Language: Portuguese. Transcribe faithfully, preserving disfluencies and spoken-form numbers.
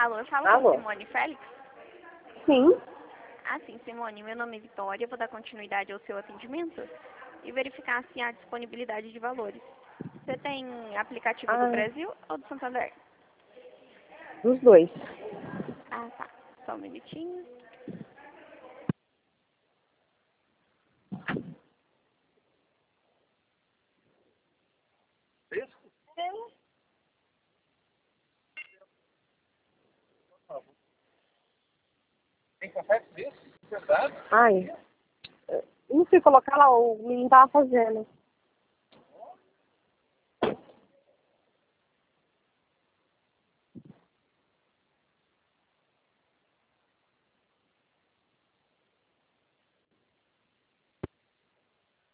Alô, fala Alô? com Simone Félix? Sim. Ah, sim, Simone, meu nome é Vitória, vou dar continuidade ao seu atendimento e verificar se há disponibilidade de valores. Você tem aplicativo do Ah, Brasil ou do Santander? dos dois. Ah, tá. Só um minutinho. Tem café desse? Verdade? Ai, eu não sei colocar lá, o menino tava fazendo.